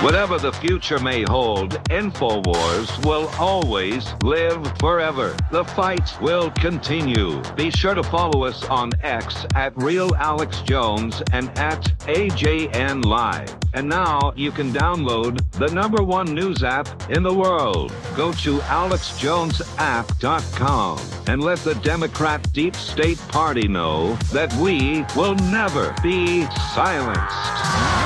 Whatever the future may hold, InfoWars will always live forever. The fight will continue. Be sure to follow us on X at RealAlexJones and at AJN Live. And now you can download the #1 news app in the world. Go to AlexJonesApp.com and let the Democrat Deep State Party know that we will never be silenced.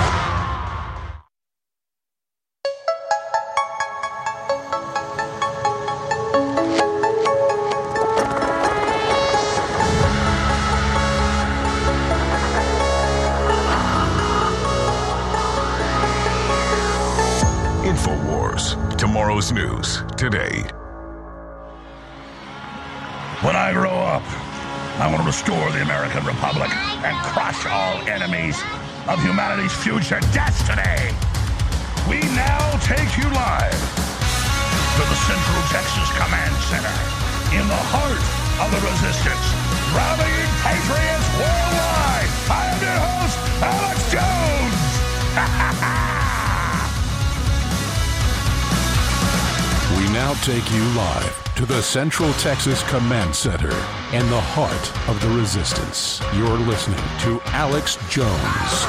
InfoWars, tomorrow's news today. When I grow up, I want to restore the American Republic and crush all enemies of humanity's future destiny. We now take you live to the Central Texas Command Center in the heart of the resistance, rallying patriots worldwide. I am your host, Alex Jones. We now take you live to the Central Texas Command Center in the heart of the resistance. You're listening to Alex Jones.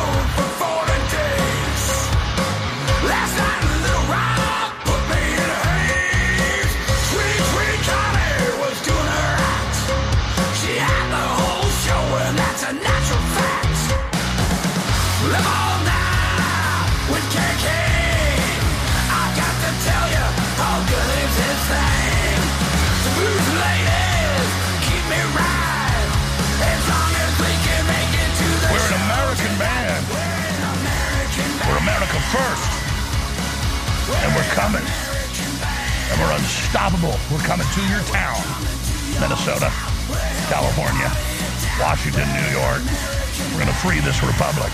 America first. And we're coming. And we're unstoppable. We're coming to your town. Minnesota, California, Washington, New York. We're going to free this republic.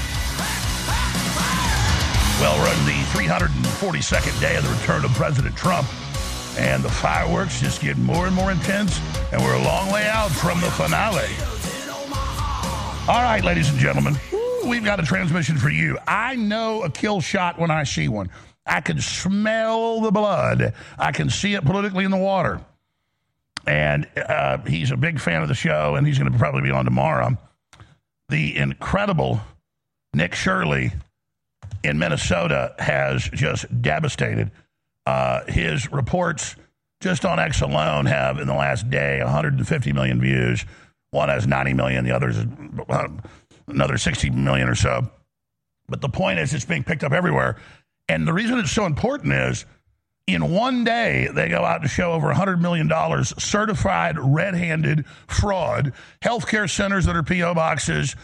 Well, we're on the 342nd day of the return of President Trump. And the fireworks just get more and more intense. And we're a long way out from the finale. All right, ladies and gentlemen. We've got a transmission for you. I know a kill shot when I see one. I can smell the blood. I can see it politically in the water. And he's a big fan of the show, and he's going to probably be on tomorrow. The incredible Nick Shirley in Minnesota has just devastated. His reports just on X alone have, in the last day, 150 million views. One has 90 million. The other's another 60 million or so. But the point is it's being picked up everywhere. And the reason it's so important is in one day, they go out to show over $100 million certified red-handed fraud, healthcare centers that are P.O. boxes,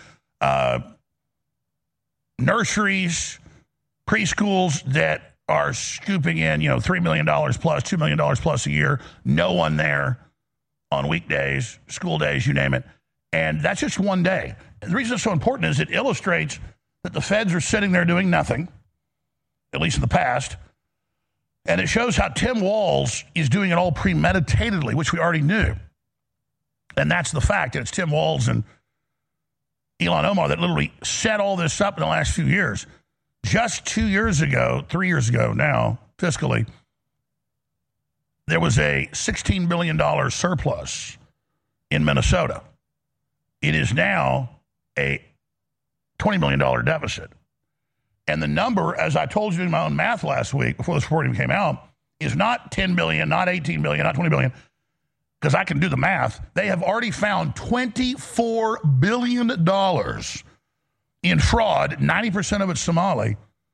nurseries, preschools that are scooping in, $3 million plus, $2 million plus a year. No one there on weekdays, school days, you name it. And that's just one day. The reason it's so important is it illustrates that the feds are sitting there doing nothing, at least in the past. And it shows how Tim Walz is doing it all premeditatedly, which we already knew. And that's the fact. And it's Tim Walz and Ilhan Omar that literally set all this up in the last few years. Just 2 years ago, 3 years ago now, fiscally, there was a $16 billion surplus in Minnesota. It is now a $20 million deficit. And the number, as I told you in my own math last week before this report even came out, is not 10 billion, not 18 billion, not 20 billion, because I can do the math. They have already found $24 billion in fraud, 90% of it Somali,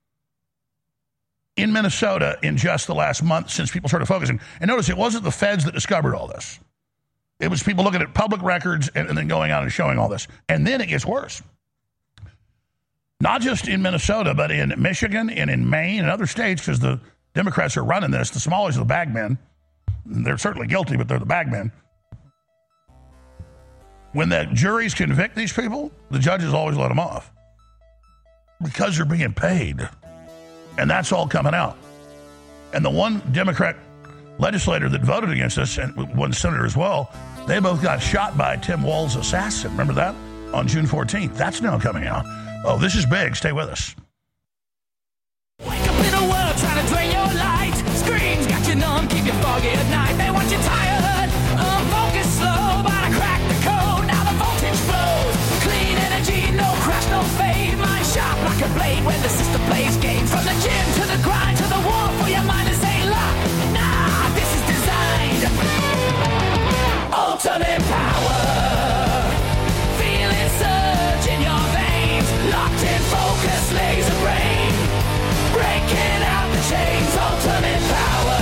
in Minnesota in just the last month since people started focusing. And notice it wasn't the feds that discovered all this. It was people looking at public records and then going out and showing all this. And then it gets worse. Not just in Minnesota, but in Michigan and in Maine and other states, because the Democrats are running this. The Somalis are the bagmen. They're certainly guilty, but they're the bagmen. When the juries convict these people, the judges always let them off because they're being paid. And that's all coming out. And the one Democrat legislator that voted against us, and one senator as well, they both got shot by Tim Walz's assassin. Remember that? On June 14th. That's now coming out. Oh, this is big. Stay with us. Wake up. trying to drain your light. Screams got you numb, keep you foggy at night. They want you tired, focus slow, but I cracked the code, now the voltage flows. Clean energy, no crash, no fade. Mind sharp like a blade when the system plays games. From the gym to the grind to the war for your mind is a lock. Nah, this is designed. Ultimate power. Feel it surge in your veins. Locked in focus, laser brain. Breaking out the chains. Ultimate power.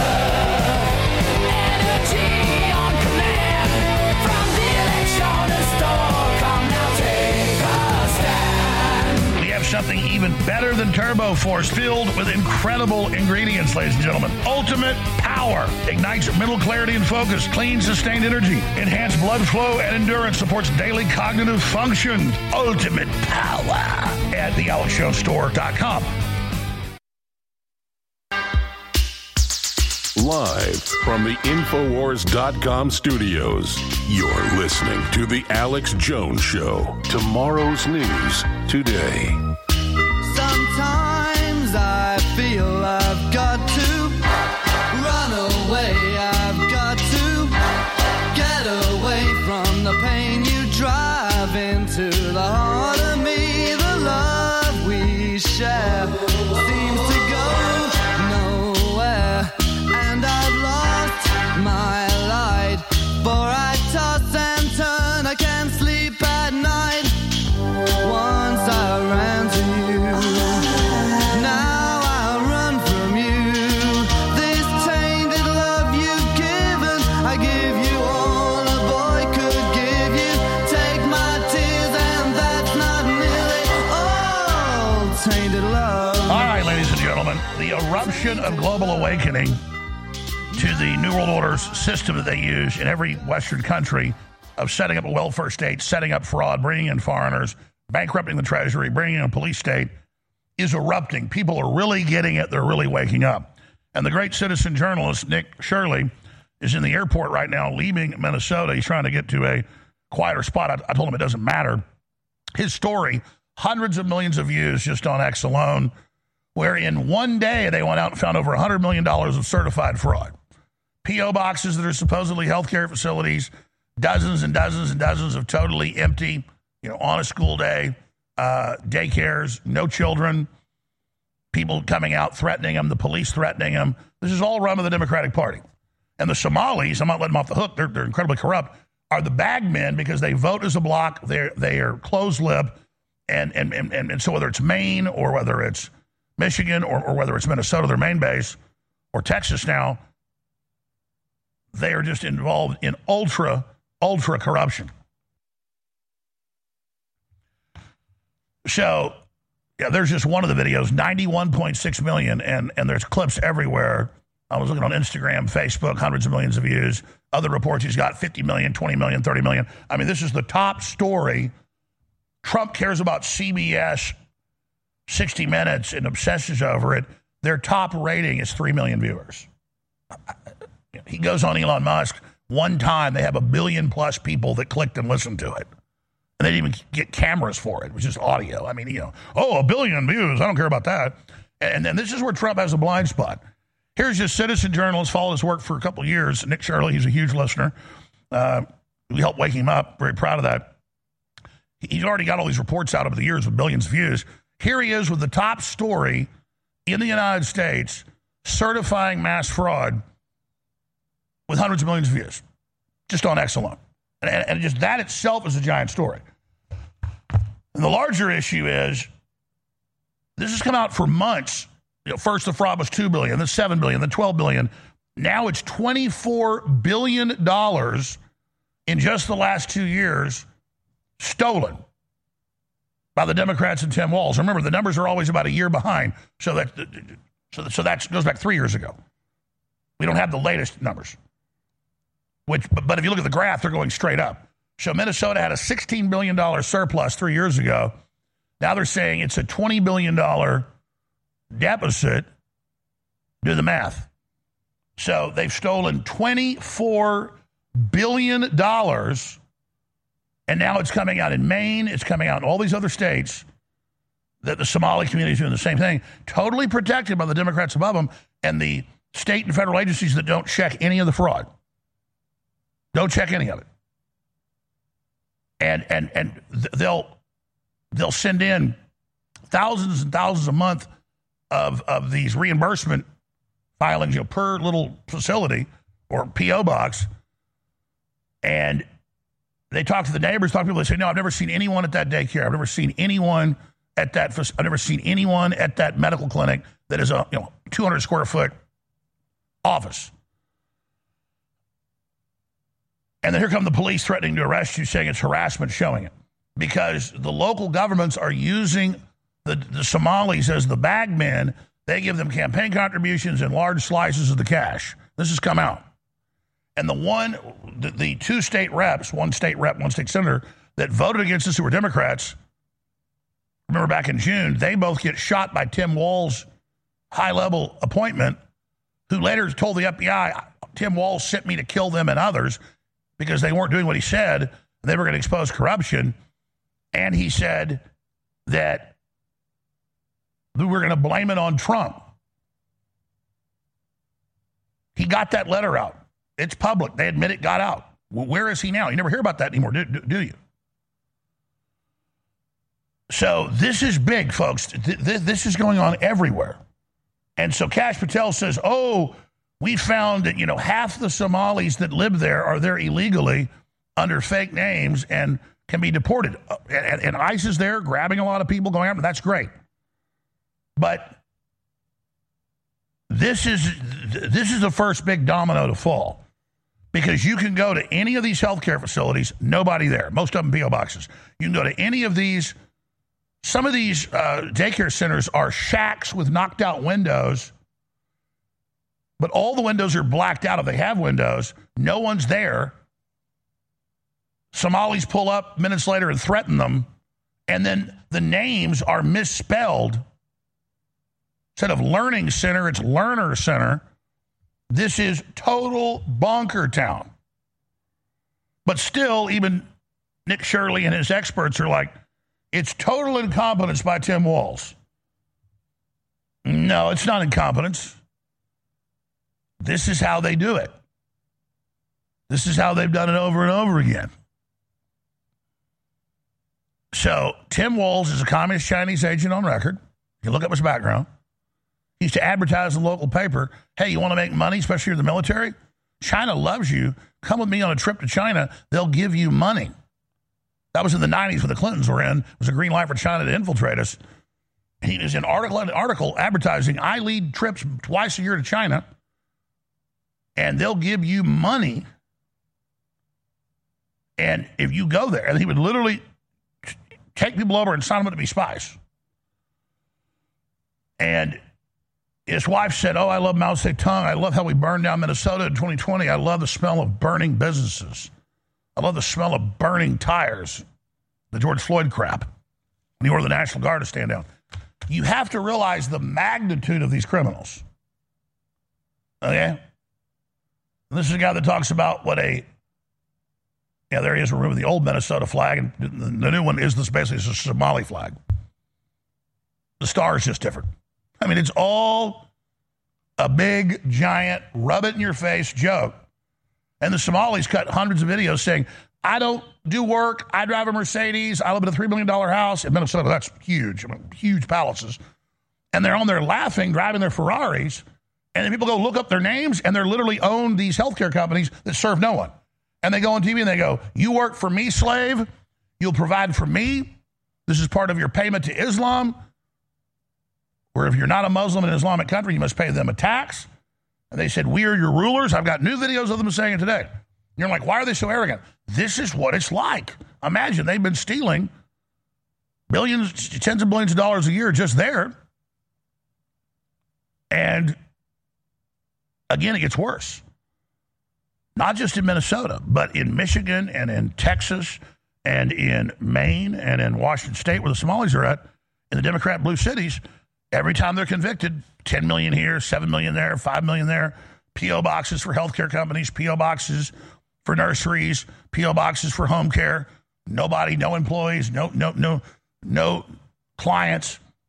Energy on command. From the Electronics store. Come now, take a stand. We have something even better than Turbo Force, filled with incredible ingredients, ladies and gentlemen. Ultimate Power ignites mental clarity and focus, clean, sustained energy, enhanced blood flow and endurance, supports daily cognitive function. Ultimate Power at thealexshowstore.com. Live from the Infowars.com studios, you're listening to The Alex Jones Show. Tomorrow's news today. Sometimes I feel I've got to run away. I've got to get away from the pain you drive into the heart of me. The love we share seems to go nowhere, and I've lost my light. For I toss and turn, I can't sleep at night. Once I ran to you, now I run from you. This tainted love you've given, I give you all a boy could give you. Take my tears and that's not nearly all tainted love. All right, ladies and gentlemen, the eruption of global awakening to the New World Order's system that they use in every Western country of setting up a welfare state, setting up fraud, bringing in foreigners, bankrupting the Treasury, bringing in a police state, is erupting. People are really getting it. They're really waking up. And the great citizen journalist, Nick Shirley, is in the airport right now, leaving Minnesota. He's trying to get to a quieter spot. I told him it doesn't matter. His story, hundreds of millions of views just on X alone, where in one day they went out and found over $100 million of certified fraud. P.O. boxes that are supposedly healthcare facilities, dozens and dozens and dozens of totally empty, on a school day, daycares, no children, people coming out threatening them, the police threatening them. This is all run by the Democratic Party. And the Somalis, I'm not letting them off the hook, they're incredibly corrupt, are the bag men because they vote as a bloc, they are closed-lip, and so whether it's Maine or whether it's Michigan or whether it's Minnesota, their main base, or Texas now, they are just involved in ultra corruption. So, there's just one of the videos, 91.6 million, and there's clips everywhere. I was looking on Instagram, Facebook, hundreds of millions of views. Other reports, he's got 50 million, 20 million, 30 million. I mean, this is the top story. Trump cares about CBS, 60 Minutes, and obsesses over it. Their top rating is 3 million viewers. He goes on Elon Musk. One time, they have 1 billion plus people that clicked and listened to it. And they didn't even get cameras for it. It was just audio. I mean, 1 billion views. I don't care about that. And then this is where Trump has a blind spot. Here's this citizen journalist, followed his work for a couple of years. Nick Shirley, he's a huge listener. We helped wake him up. Very proud of that. He's already got all these reports out over the years with billions of views. Here he is with the top story in the United States, certifying mass fraud with hundreds of millions of views, just on X alone. And just that itself is a giant story. And the larger issue is, this has come out for months. First the fraud was $2 billion, then $7 billion, then $12 billion. Now it's $24 billion in just the last 2 years stolen by the Democrats and Tim Walz. Remember, the numbers are always about a year behind, so that goes back 3 years ago. We don't have the latest numbers. But if you look at the graph, they're going straight up. So Minnesota had a $16 billion surplus 3 years ago. Now they're saying it's a $20 billion deficit. Do the math. So they've stolen $24 billion, and now it's coming out in Maine. It's coming out in all these other states. that the Somali community is doing the same thing, totally protected by the Democrats above them and the state and federal agencies that don't check any of the fraud. Don't check any of it. And they'll send in thousands and thousands a month of these reimbursement filings, per little facility or P.O. box. And they talk to the neighbors, talk to people, they say, no, I've never seen anyone at that daycare. I've never seen anyone at that, I've never seen anyone at that medical clinic that is a 200 square foot office. And then here come the police threatening to arrest you, saying it's harassment, showing it. Because the local governments are using the Somalis as the bag men. They give them campaign contributions and large slices of the cash. This has come out. And the two state reps, one state rep, one state senator, that voted against us who were Democrats, remember back in June, they both get shot by Tim Walz's high-level appointment, who later told the FBI, Tim Walz sent me to kill them and others because they weren't doing what he said, and they were going to expose corruption. And he said that we were going to blame it on Trump. He got that letter out. It's public. They admit it got out. Well, where is he now? You never hear about that anymore, do you? So this is big, folks. This is going on everywhere. And so Kash Patel says, we found that, half the Somalis that live there are there illegally under fake names and can be deported. And ICE is there grabbing a lot of people, going after them. That's great. But this is the first big domino to fall. Because you can go to any of these healthcare facilities, nobody there. Most of them P.O. boxes. You can go to any of these. Some of these daycare centers are shacks with knocked out windows, but all the windows are blacked out if they have windows. No one's there. Somalis pull up minutes later and threaten them, and then the names are misspelled. Instead of Learning Center, it's Learner Center. This is total bonker town. But still, even Nick Shirley and his experts are like, it's total incompetence by Tim Walz. No, it's not incompetence. This is how they do it. This is how they've done it over and over again. So Tim Walz is a communist Chinese agent on record. You can look up his background. He used to advertise in the local paper, hey, you want to make money, especially if you're the military? China loves you. Come with me on a trip to China. They'll give you money. That was in the 90s when the Clintons were in. It was a green light for China to infiltrate us. He was in article advertising, I lead trips twice a year to China, and they'll give you money. And if you go there, and he would literally take people over and sign them up to be spies. And his wife said, I love Mao Zedong. I love how we burned down Minnesota in 2020. I love the smell of burning businesses. I love the smell of burning tires. The George Floyd crap. When he ordered the National Guard to stand down. You have to realize the magnitude of these criminals. Okay? And this is a guy that talks about what there he is, remember the old Minnesota flag, and the new one is basically a Somali flag. The star is just different. I mean, it's all a big, giant, rub-it-in-your-face joke. And the Somalis cut hundreds of videos saying, I don't do work, I drive a Mercedes, I live in a $3 million house. In Minnesota, that's huge. I mean, huge palaces. And they're on there laughing, driving their Ferraris. And then people go look up their names, and they're literally own these healthcare companies that serve no one. And they go on TV and they go, you work for me, slave. You'll provide for me. This is part of your payment to Islam. Where if you're not a Muslim in an Islamic country, you must pay them a tax. And they said, we are your rulers. I've got new videos of them saying it today. And you're like, why are they so arrogant? This is what it's like. Imagine they've been stealing billions, tens of billions of dollars a year just there. And again, it gets worse. Not just in Minnesota, but in Michigan and in Texas and in Maine and in Washington State, where the Somalis are at, in the Democrat blue cities. Every time they're convicted, 10 million here, 7 million there, 5 million there, P.O. boxes for healthcare companies, P.O. boxes for nurseries, P.O. boxes for home care, nobody, no employees, no clients,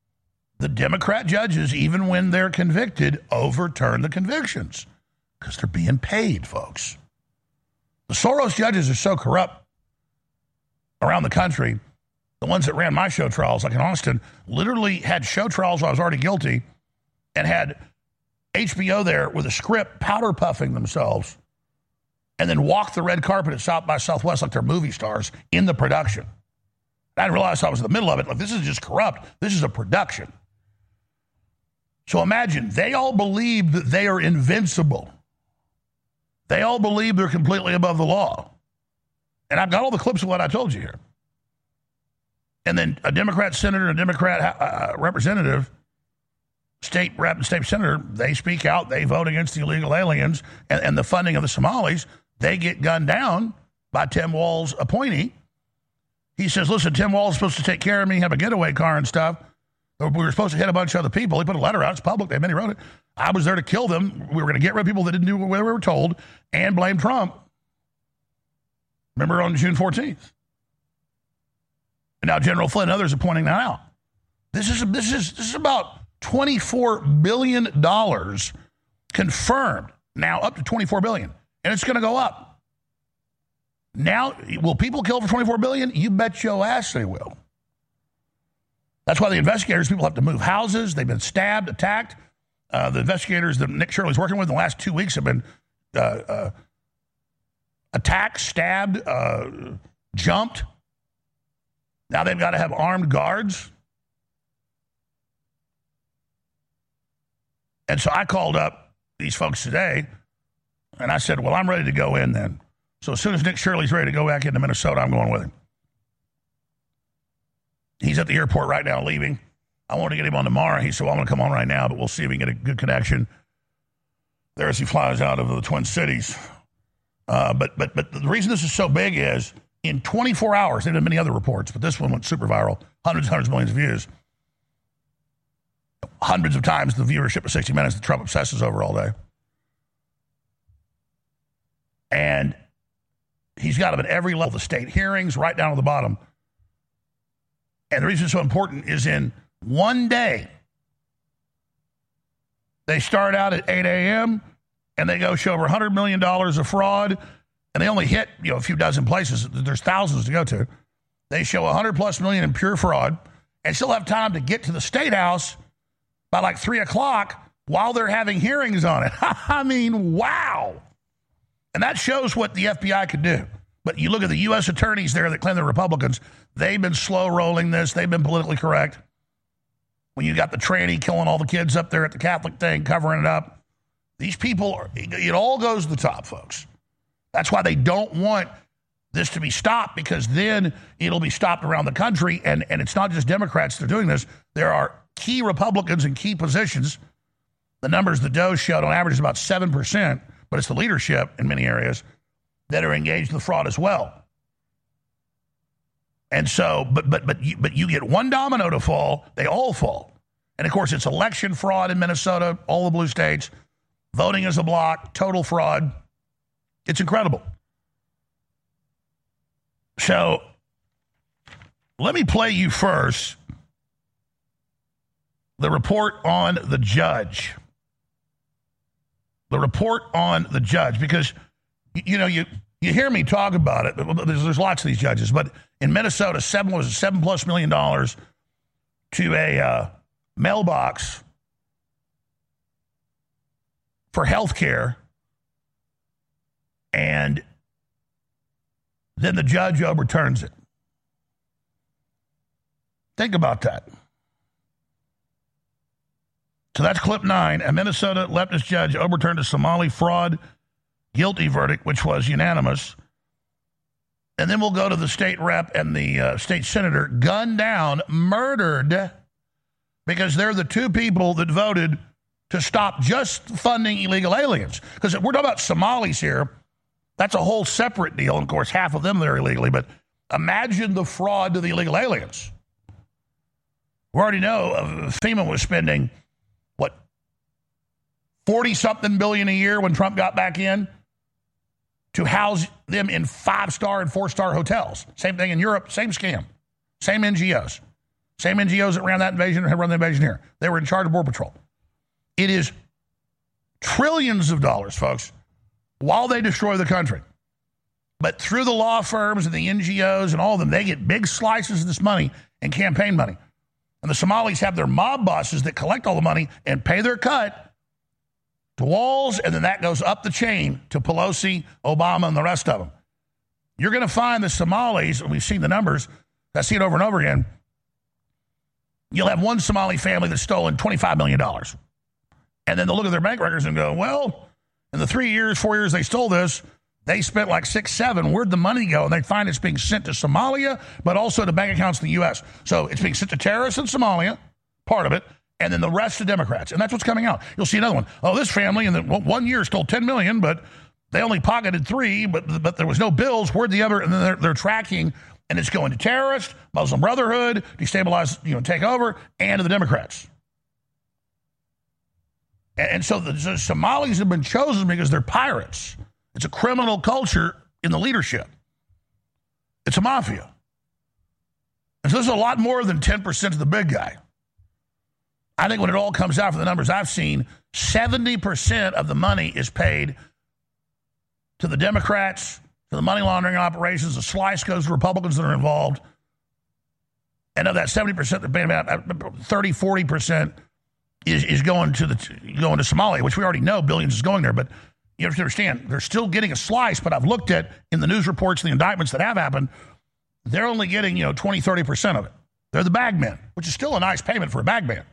the Democrat judges, even when they're convicted, overturn the convictions because they're being paid, folks. The Soros judges are so corrupt around the country. The ones that ran my show trials, like in Austin, literally had show trials while I was already guilty and had HBO there with a script powder puffing themselves and then walked the red carpet at South by Southwest like they're movie stars in the production. I didn't realize I was in the middle of it. Like, this is just corrupt. This is a production. So imagine, they all believe that they are invincible. They all believe they're completely above the law. And I've got all the clips of what I told you here. And then a Democrat senator, a Democrat representative, state rep and state senator, they speak out, they vote against the illegal aliens and the funding of the Somalis. They get gunned down by Tim Walz's appointee. He says, listen, Tim Walz is supposed to take care of me, have a getaway car and stuff. We were supposed to hit a bunch of other people. He put a letter out. It's public. They wrote it. I was there to kill them. We were going to get rid of people that didn't do what we were told and blame Trump. Remember on June 14th? And now General Flynn and others are pointing that out. This is about $24 billion confirmed. Now up to $24 billion. And it's going to go up. Now, will people kill for $24 billion? You bet your ass they will. That's why the investigators, people have to move houses. They've been stabbed, attacked. The investigators that Nick Shirley's working with in the last 2 weeks have been attacked, stabbed, jumped. Now they've got to have armed guards. And so I called up these folks today, and I said, well, I'm ready to go in then. So as soon as Nick Shirley's ready to go back into Minnesota, I'm going with him. He's at the airport right now leaving. I wanted to get him on tomorrow. He said, well, I'm going to come on right now, but we'll see if we can get a good connection there as he flies out of the Twin Cities. But the reason this is so big is in 24 hours, there have been many other reports, but this one went super viral, hundreds of millions of views. Hundreds of times the viewership of 60 Minutes that Trump obsesses over all day. And he's got them at every level, the state hearings, right down to the bottom. And the reason it's so important is in one day, they start out at 8 a.m. and they go show over $100 million of fraud, and they only hit a few dozen places. There's thousands to go to. They show $100+ million in pure fraud and still have time to get to the State House by like 3 o'clock while they're having hearings on it. I mean, wow. And that shows what the FBI could do. But you look at the U.S. attorneys there that claim they're Republicans, they've been slow rolling this. They've been politically correct. When you got the tranny killing all the kids up there at the Catholic thing, covering it up, these people, it all goes to the top, folks. That's why they don't want this to be stopped, because then it'll be stopped around the country. And it's not just Democrats that are doing this. There are key Republicans in key positions. The numbers the Doe showed on average is about 7%, but it's the leadership in many areas that are engaged in the fraud as well. And so, but you get one domino to fall, they all fall. And of course, it's election fraud in Minnesota, all the blue states, voting as a block, total fraud. It's incredible. So let me play you first the report on the judge. The report on the judge, because you hear me talk about it. There's lots of these judges, but in Minnesota, $7+ million to a mailbox for health care, and then the judge overturns it. Think about that. So that's clip 9. A Minnesota leftist judge overturned a Somali fraud guilty verdict, which was unanimous. And then we'll go to the state rep and the state senator, gunned down, murdered, because they're the two people that voted to stop just funding illegal aliens. Because we're talking about Somalis here. That's a whole separate deal. And of course, half of them there illegally. But imagine the fraud to the illegal aliens. We already know FEMA was spending, 40-something billion a year when Trump got back in to house them in 5-star and 4-star hotels. Same thing in Europe, same scam, same NGOs. Same NGOs that ran that invasion have run the invasion here. They were in charge of Border Patrol. It is trillions of dollars, folks, while they destroy the country. But through the law firms and the NGOs and all of them, they get big slices of this money and campaign money. And the Somalis have their mob bosses that collect all the money and pay their cut to Walls, and then that goes up the chain to Pelosi, Obama, and the rest of them. You're going to find the Somalis, and we've seen the numbers, I see it over and over again, you'll have one Somali family that's stolen $25 million. And then they'll look at their bank records and go, well, in the 4 years they stole this, they spent like 6, 7. Where'd the money go? And they find it's being sent to Somalia, but also to bank accounts in the U.S. So it's being sent to terrorists in Somalia, part of it, and then the rest to Democrats. And that's what's coming out. You'll see another one. Oh, this family in the 1 year stole $10 million, but they only pocketed 3, but there was no bills. Where'd the other? And then they're tracking, and it's going to terrorists, Muslim Brotherhood, destabilize, take over, and to the Democrats. And so the Somalis have been chosen because they're pirates. It's a criminal culture in the leadership. It's a mafia. And so there's a lot more than 10% of the big guy. I think when it all comes out from the numbers I've seen, 70% of the money is paid to the Democrats, to the money laundering operations. The slice goes to Republicans that are involved. And of that 70%, about 30, 40% is going to Somalia, which we already know billions is going there. But you have to understand, they're still getting a slice, but I've looked at in the news reports, the indictments that have happened, they're only getting 20, 30% of it. They're the bag men, which is still a nice payment for a bag man.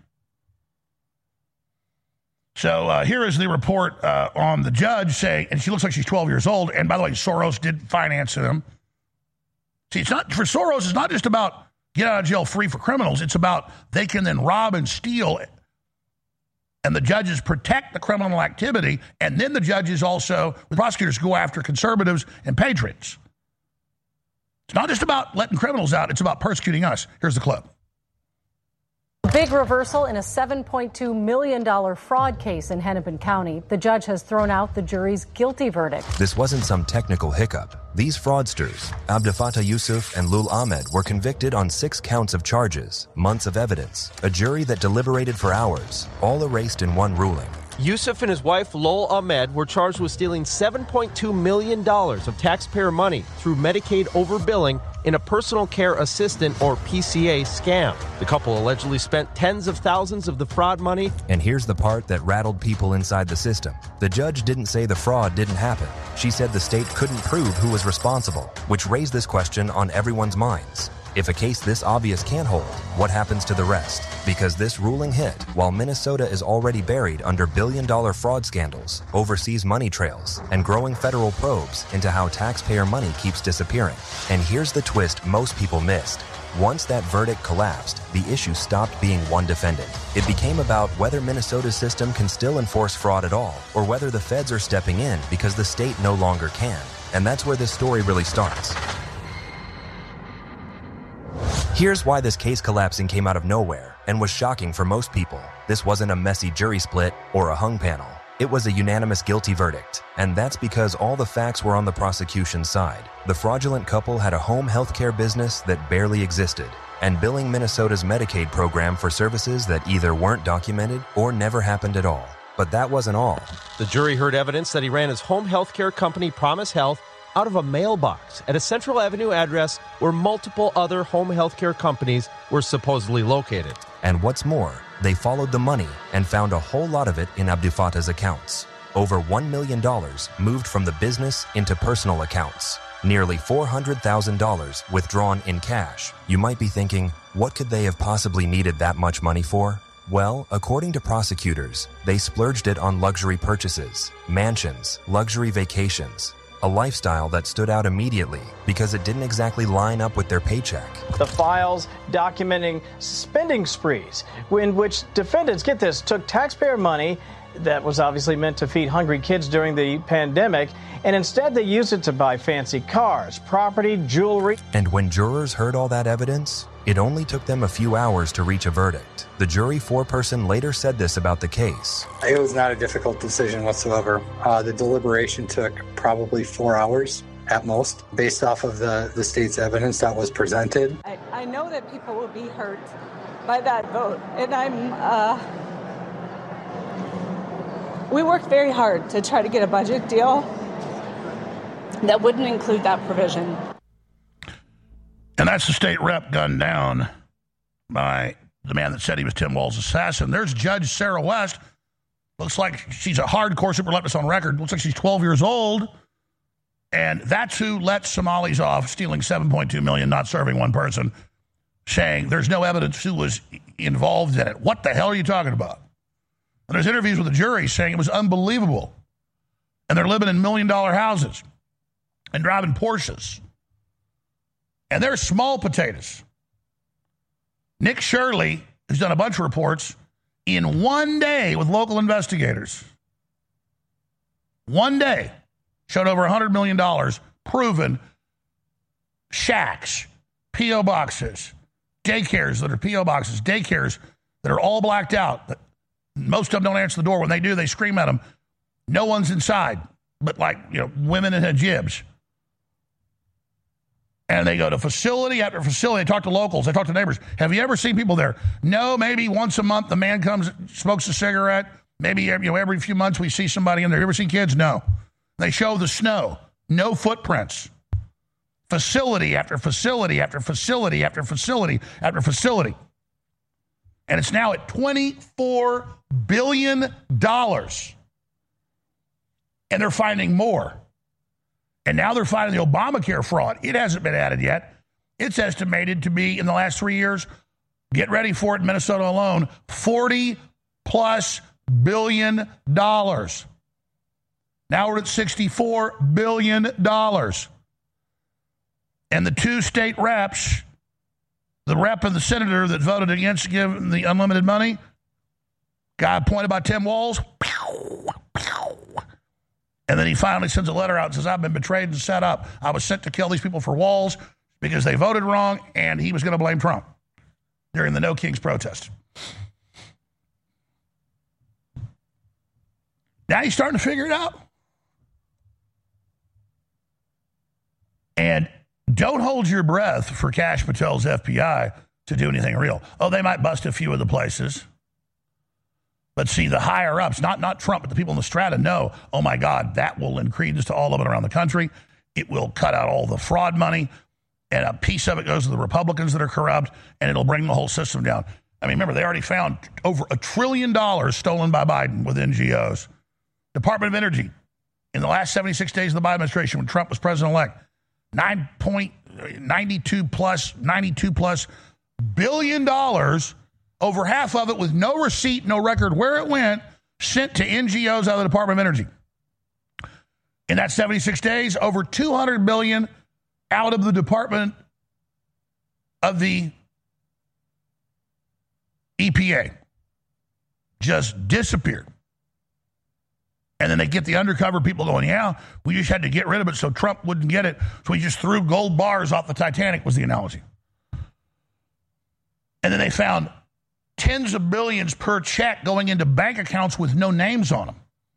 So here is the report on the judge saying, and she looks like she's 12 years old. And by the way, Soros did finance them. See, it's not for Soros. It's not just about get out of jail free for criminals. It's about they can then rob and steal, and the judges protect the criminal activity. And then the judges also, the prosecutors, go after conservatives and patriots. It's not just about letting criminals out. It's about persecuting us. Here's the clip. Big reversal in a $7.2 million fraud case in Hennepin County. The judge has thrown out the jury's guilty verdict. This wasn't some technical hiccup. These fraudsters, Abdelfattah Yusuf and Lul Ahmed, were convicted on 6 counts of charges, months of evidence, a jury that deliberated for hours, all erased in one ruling. Yusuf and his wife, Lul Ahmed, were charged with stealing $7.2 million of taxpayer money through Medicaid overbilling in a personal care assistant, or PCA, scam. The couple allegedly spent tens of thousands of the fraud money. And here's the part that rattled people inside the system. The judge didn't say the fraud didn't happen. She said the state couldn't prove who was responsible, which raised this question on everyone's minds. If a case this obvious can't hold, what happens to the rest? Because this ruling hit while Minnesota is already buried under billion-dollar fraud scandals, overseas money trails, and growing federal probes into how taxpayer money keeps disappearing. And here's the twist most people missed. Once that verdict collapsed, the issue stopped being one defendant. It became about whether Minnesota's system can still enforce fraud at all, or whether the feds are stepping in because the state no longer can. And that's where this story really starts. Here's why this case collapsing came out of nowhere and was shocking for most people. This wasn't a messy jury split or a hung panel. It was a unanimous guilty verdict, and that's because all the facts were on the prosecution's side. The fraudulent couple had a home health care business that barely existed, and billing Minnesota's Medicaid program for services that either weren't documented or never happened at all. But that wasn't all. The jury heard evidence that he ran his home health care company, Promise Health, out of a mailbox at a Central Avenue address where multiple other home health care companies were supposedly located. And what's more, they followed the money and found a whole lot of it in Abdelfattah's accounts. Over $1 million moved from the business into personal accounts. Nearly $400,000 withdrawn in cash. You might be thinking, what could they have possibly needed that much money for? Well, according to prosecutors, they splurged it on luxury purchases, mansions, luxury vacations, a lifestyle that stood out immediately because it didn't exactly line up with their paycheck. The files documenting spending sprees in which defendants, get this, took taxpayer money that was obviously meant to feed hungry kids during the pandemic, and instead they used it to buy fancy cars, property, jewelry. And when jurors heard all that evidence, it only took them a few hours to reach a verdict. The jury foreperson later said this about the case. It was not a difficult decision whatsoever. The deliberation took probably 4 hours at most, based off of the state's evidence that was presented. I know that people will be hurt by that vote. And we worked very hard to try to get a budget deal that wouldn't include that provision. And that's the state rep gunned down by the man that said he was Tim Walz's assassin. There's Judge Sarah West. Looks like she's a hardcore super leftist on record. Looks like she's 12 years old. And that's who let Somalis off, stealing $7.2 million, not serving one person, saying there's no evidence who was involved in it. What the hell are you talking about? And there's interviews with the jury saying it was unbelievable. And they're living in $1 million houses and driving Porsches. And they're small potatoes. Nick Shirley, who's done a bunch of reports, in one day with local investigators, one day, showed over $100 million proven shacks, P.O. boxes, daycares that are P.O. boxes, daycares that are all blacked out. Most of them don't answer the door. When they do, they scream at them. No one's inside, but women in hijabs. And they go to facility after facility. They talk to locals. They talk to neighbors. Have you ever seen people there? No, maybe once a month the man comes, smokes a cigarette. Maybe every few months we see somebody in there. You ever seen kids? No. They show the snow. No footprints. Facility after facility after facility after facility after facility. And it's now at $24 billion. And they're finding more. And now they're finding the Obamacare fraud. It hasn't been added yet. It's estimated to be, in the last 3 years, get ready for it in Minnesota alone, $40+ billion. Now we're at $64 billion. And the two state reps, the rep and the senator that voted against giving the unlimited money, guy appointed by Tim Walz, and then he finally sends a letter out and says, I've been betrayed and set up. I was sent to kill these people for Walz because they voted wrong, and he was going to blame Trump during the No Kings protest. Now he's starting to figure it out. And don't hold your breath for Kash Patel's FBI to do anything real. Oh, they might bust a few of the places. But see, the higher-ups, not Trump, but the people in the strata know, oh, my God, that will lend credence to all of it around the country. It will cut out all the fraud money, and a piece of it goes to the Republicans that are corrupt, and it'll bring the whole system down. I mean, remember, they already found over $1 trillion stolen by Biden with NGOs. Department of Energy, in the last 76 days of the Biden administration, when Trump was president-elect, $92+ billion, over half of it with no receipt, no record where it went, sent to NGOs out of the Department of Energy. In that 76 days, over $200 billion out of the Department of the EPA just disappeared. And then they get the undercover people going, yeah, we just had to get rid of it so Trump wouldn't get it. So we just threw gold bars off the Titanic was the analogy. And then they found tens of billions per check going into bank accounts with no names on them.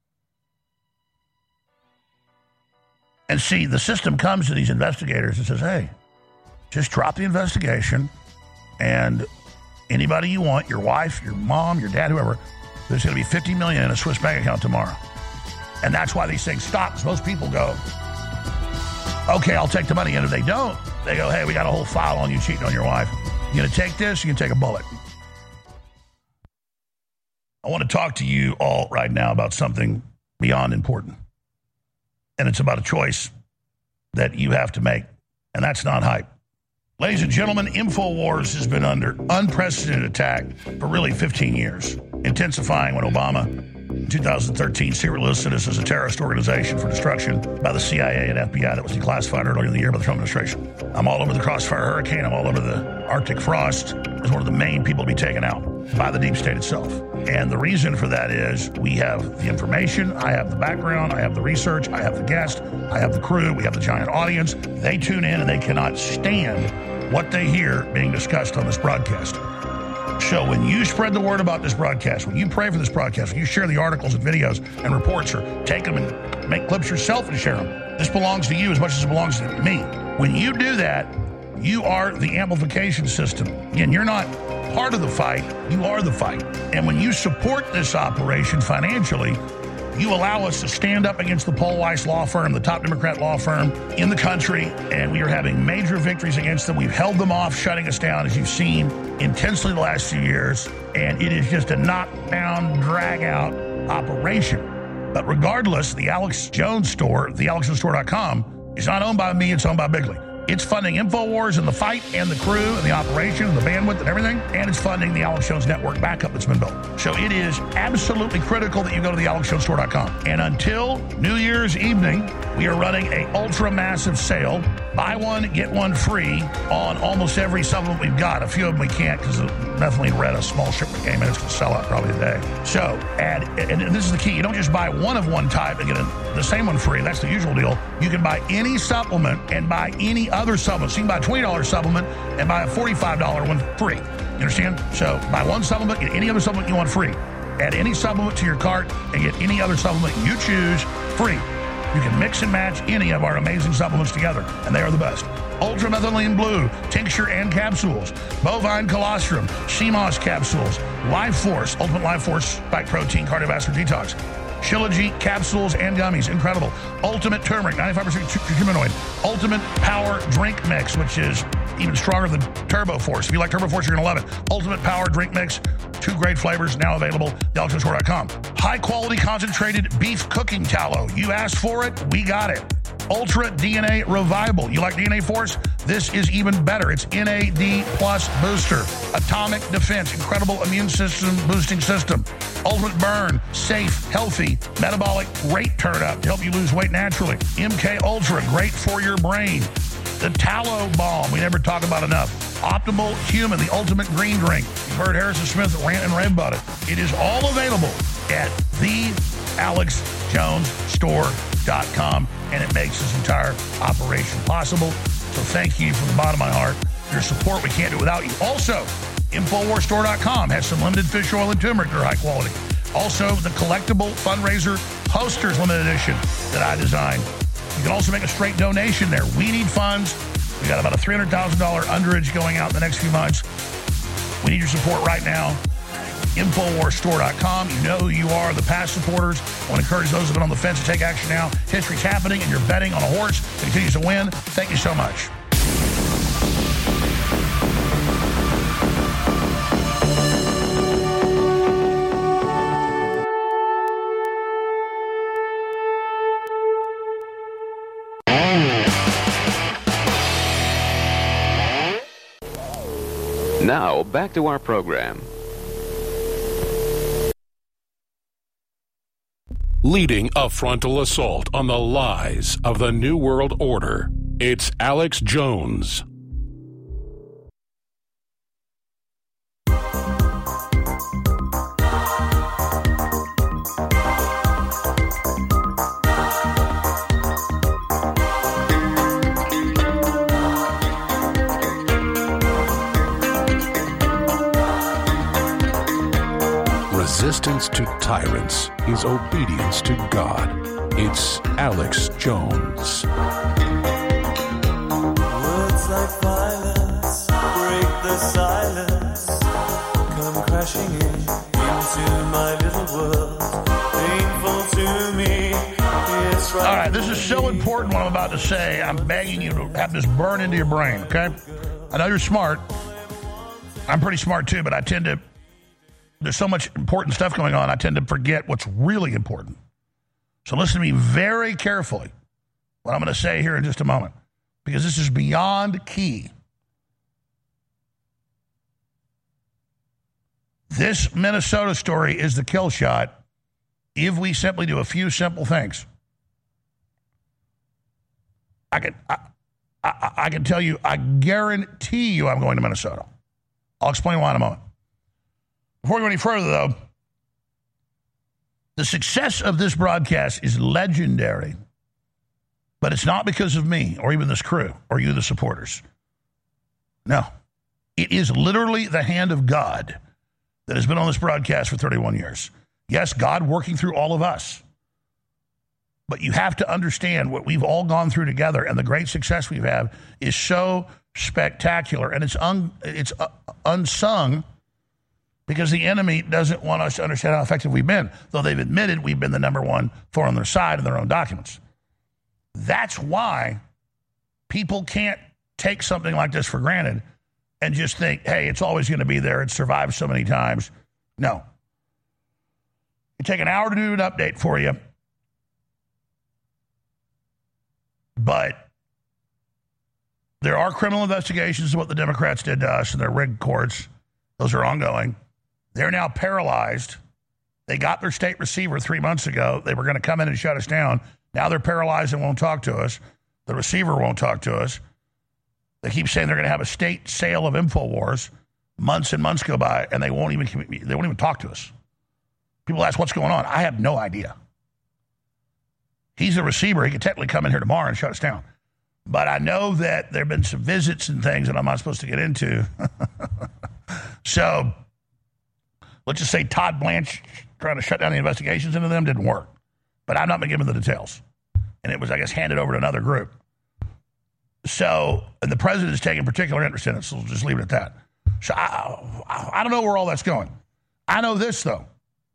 And see, the system comes to these investigators and says, hey, just drop the investigation, and anybody you want, your wife, your mom, your dad, whoever, there's going to be $50 million in a Swiss bank account tomorrow. And that's why these things stop, because most people go, okay, I'll take the money. And if they don't, they go, hey, we got a whole file on you cheating on your wife. You going to take this? You can take a bullet. I want to talk to you all right now about something beyond important. And it's about a choice that you have to make. And that's not hype. Ladies and gentlemen, InfoWars has been under unprecedented attack for really 15 years, intensifying when Obama, in 2013, secretly listed us as a terrorist organization for destruction by the CIA and FBI that was declassified earlier in the year by the Trump administration. I'm all over the Crossfire Hurricane. I'm all over the Arctic Frost as one of the main people to be taken out by the deep state itself. And the reason for that is we have the information, I have the background, I have the research, I have the guest, I have the crew, we have the giant audience. They tune in and they cannot stand what they hear being discussed on this broadcast. So when you spread the word about this broadcast, when you pray for this broadcast, when you share the articles and videos and reports, or take them and make clips yourself and share them, this belongs to you as much as it belongs to me. When you do that, you are the amplification system. Again, you're not part of the fight, you are the fight. And when you support this operation financially, you allow us to stand up against the Paul Weiss law firm, the top Democrat law firm in the country, and we are having major victories against them. We've held them off, shutting us down, as you've seen, intensely the last few years, and it is just a knockdown, drag-out operation. But regardless, the Alex Jones store, thealexjonesstore.com, is not owned by me, it's owned by Bigley. It's funding InfoWars and the fight and the crew and the operation and the bandwidth and everything. And it's funding the Alex Jones Network backup that's been built. So it is absolutely critical that you go to thealexjonesstore.com. And until New Year's evening, we are running a ultra-massive sale. Buy one, get one free on almost every supplement we've got. A few of them we can't because of methylene red, a small shipment came in. It's going to sell out probably today. So, and this is the key. You don't just buy one of one type and get the same one free. That's the usual deal. You can buy any supplement and buy any other supplement. So you can buy a $20 supplement and buy a $45 one free. You understand? So buy one supplement, get any other supplement you want free. Add any supplement to your cart and get any other supplement you choose free. You can mix and match any of our amazing supplements together, and they are the best. Ultramethylene Blue, tincture and capsules. Bovine Colostrum, CMOS capsules. Life Force, Ultimate Life Force Spike Protein Cardiovascular Detox. Shilajit capsules and gummies, incredible. Ultimate Turmeric, 95% curcuminoid. Ultimate Power Drink Mix, which is even stronger than Turbo Force. If you like Turbo Force, you're going to love it. Ultimate Power Drink Mix, 2 great flavors, now available at thealexjonesstore.com. High-quality concentrated beef cooking tallow. You asked for it, we got it. Ultra DNA Revival. You like DNA Force? This is even better. It's NAD Plus Booster. Atomic Defense. Incredible immune system boosting system. Ultimate Burn. Safe, healthy, metabolic rate turn up to help you lose weight naturally. MK Ultra. Great for your brain. The Tallow Balm. We never talk about enough. Optimal Human. The ultimate green drink. You've heard Harrison Smith rant and rave about it. It is all available at thealexjonesstore.com. And it makes this entire operation possible. So thank you from the bottom of my heart. Your support, we can't do without you. Also, InfoWarsStore.com has some limited fish oil and turmeric that are high quality. Also, the collectible fundraiser posters limited edition that I designed. You can also make a straight donation there. We need funds. We got about a $300,000 underage going out in the next few months. We need your support right now. InfoWarsStore.com. You know who you are, the past supporters. I want to encourage those who have been on the fence to take action now. History's happening, and you're betting on a horse that continues to win. Thank you so much. Now, back to our program. Leading a frontal assault on the lies of the New World Order, it's Alex Jones. Resistance to tyrants is obedience to God. It's Alex Jones. Words like violence break the silence, come crashing into my little world, painful to me. All right, this is so important what I'm about to say. I'm begging you to have this burn into your brain, okay? I know you're smart. I'm pretty smart too, but I tend to, there's so much important stuff going on, I tend to forget what's really important. So listen to me very carefully, what I'm going to say here in just a moment, because this is beyond key. This Minnesota story is the kill shot if we simply do a few simple things. I can tell you, I guarantee you I'm going to Minnesota. I'll explain why in a moment. Before we go any further, though, the success of this broadcast is legendary, but it's not because of me or even this crew or you, the supporters. No. It is literally the hand of God that has been on this broadcast for 31 years. Yes, God working through all of us. But you have to understand what we've all gone through together, and the great success we've had is so spectacular, and it's unsung because the enemy doesn't want us to understand how effective we've been, though they've admitted we've been the number one for on their side in their own documents. That's why people can't take something like this for granted and just think, hey, it's always going to be there. It's survived so many times. No. It take an hour to do an update for you. But there are criminal investigations of what the Democrats did to us in their rigged courts. Those are ongoing. They're now paralyzed. They got their state receiver 3 months ago. They were going to come in and shut us down. Now they're paralyzed and won't talk to us. The receiver won't talk to us. They keep saying they're going to have a state sale of InfoWars. Months and months go by, and they won't even talk to us. People ask, what's going on? I have no idea. He's a receiver. He could technically come in here tomorrow and shut us down. But I know that there have been some visits and things that I'm not supposed to get into. So let's just say Todd Blanche trying to shut down the investigations into them didn't work. But I've not been given the details. And it was, I guess, handed over to another group. So, and the president is taking particular interest in it, so we'll just leave it at that. So I don't know where all that's going. I know this, though.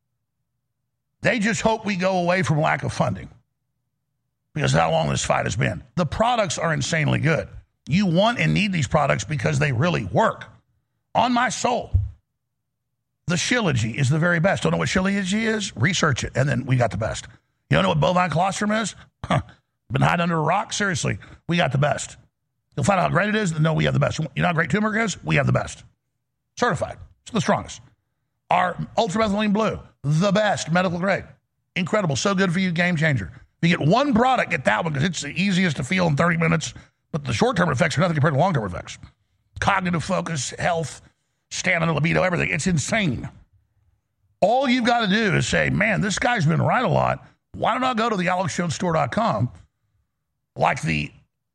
They just hope we go away from lack of funding, because of how long this fight has been. The products are insanely good. You want and need these products because they really work. On my soul, the Shilajit is the very best. Don't know what Shilajit is? Research it, and then we got the best. You don't know what bovine colostrum is? Been hiding under a rock? Seriously, we got the best. You'll find out how great it is. No, we have the best. You know how great turmeric is? We have the best. Certified. It's the strongest. Our ultramethylene blue, the best, medical grade. Incredible. So good for you, game changer. If you get one product, get that one, because it's the easiest to feel in 30 minutes. But the short-term effects are nothing compared to long-term effects. Cognitive focus, health, stamina, libido, everything. It's insane. All you've got to do is say, man, this guy's been right a lot. Why don't I go to the AlexJonesStore.com, like the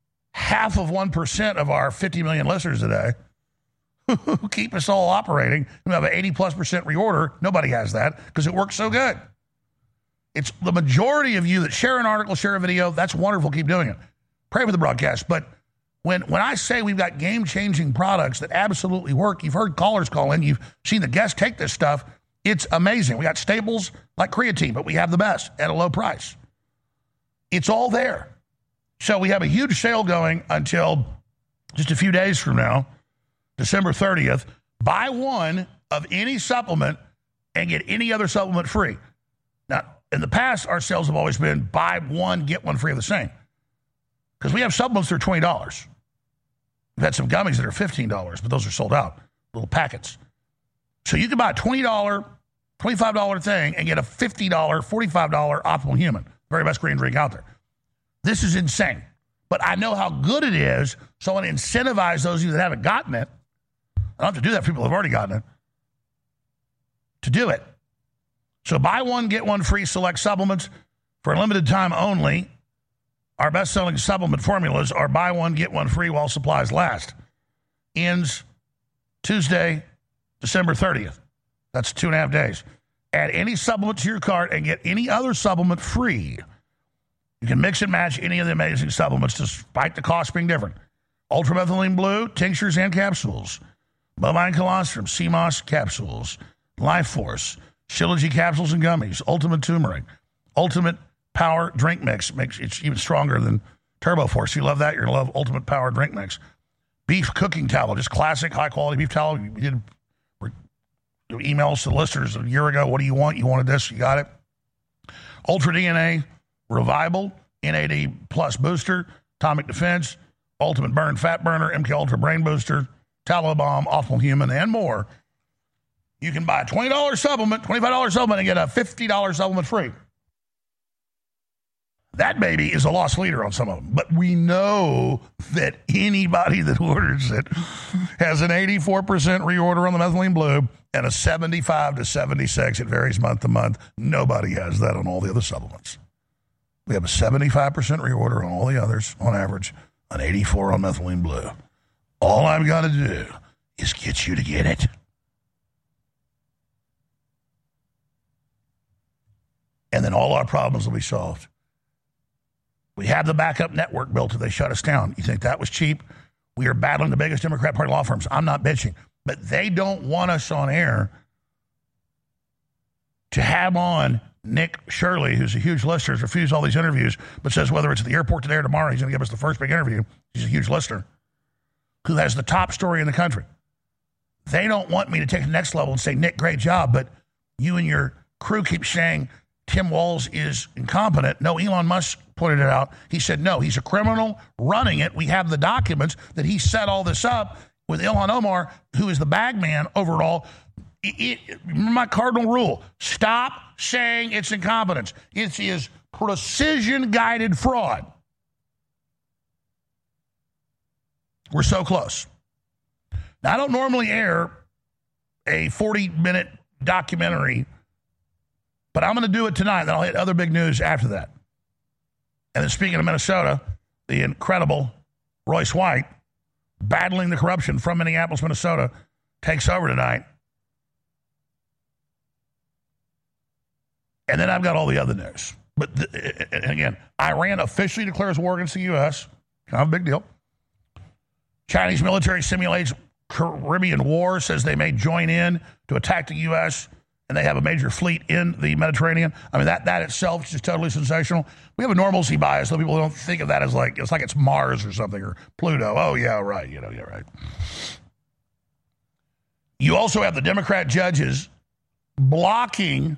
0.5% of our 50 million listeners today, who keep us all operating, who have an 80+% reorder. Nobody has that because it works so good. It's the majority of you that share an article, share a video. That's wonderful. Keep doing it. Pray for the broadcast. But when I say we've got game-changing products that absolutely work, you've heard callers call in. You've seen the guests take this stuff. It's amazing. We got staples like creatine, but we have the best at a low price. It's all there. So we have a huge sale going until just a few days from now, December 30th. Buy one of any supplement and get any other supplement free. Now, in the past, our sales have always been buy one, get one free of the same. Because we have supplements that are $20. We've had some gummies that are $15, but those are sold out, little packets. So you can buy a $20, $25 thing and get a $50, $45 Optimal Human. Very best green drink out there. This is insane. But I know how good it is, so I want to incentivize those of you that haven't gotten it. I don't have to do that for people who have already gotten it. To do it. So buy one, get one free select supplements for a limited time only. Our best-selling supplement formulas are buy one, get one free while supplies last. Ends Tuesday, December 30th. That's 2.5 days. Add any supplement to your cart and get any other supplement free. You can mix and match any of the amazing supplements despite the cost being different. Ultramethylene blue, tinctures and capsules. Bovine colostrum, CMOS capsules. Life Force, Shilajit capsules and gummies. Ultimate turmeric. Ultimate Power drink mix. It's even stronger than Turbo Force. If you love that, you're going to love Ultimate Power drink mix. Beef cooking towel, just classic high-quality beef towel. We did emails to the listeners a year ago. What do you want? You wanted this. You got it. Ultra DNA Revival, NAD Plus Booster, Atomic Defense, Ultimate Burn Fat Burner, MK Ultra Brain Booster, Tallow Bomb, Optimal Human, and more. You can buy a $20 supplement, $25 supplement, and get a $50 supplement free. That baby is a loss leader on some of them. But we know that anybody that orders it has an 84% reorder on the methylene blue and a 75 to 76. It varies month to month. Nobody has that on all the other supplements. We have a 75% reorder on all the others on average, an 84 on methylene blue. All I've got to do is get you to get it. And then all our problems will be solved. We have the backup network built till they shut us down. You think that was cheap? We are battling the biggest Democrat Party law firms. I'm not bitching. But they don't want us on air to have on Nick Shirley, who's a huge listener, has refused all these interviews, but says whether it's at the airport today or tomorrow, he's going to give us the first big interview. He's a huge listener who has the top story in the country. They don't want me to take the next level and say, Nick, great job, but you and your crew keep saying Tim Walz is incompetent. No, Elon Musk pointed it out. He said, no, he's a criminal running it. We have the documents that he set all this up with Ilhan Omar, who is the bag man over it all. Remember my cardinal rule, stop saying it's incompetence. It is precision-guided fraud. We're so close. Now, I don't normally air a 40-minute documentary, but I'm going to do it tonight, then I'll hit other big news after that. And then speaking of Minnesota, the incredible Royce White, battling the corruption from Minneapolis, Minnesota, takes over tonight. And then I've got all the other news. But again, Iran officially declares war against the U.S. Kind of a big deal. Chinese military simulates Caribbean war, says they may join in to attack the U.S., and they have a major fleet in the Mediterranean. I mean, that itself is just totally sensational. We have a normalcy bias, so people don't think of that as like it's Mars or something, or Pluto. Oh, yeah, right. Yeah, right. You also have the Democrat judges blocking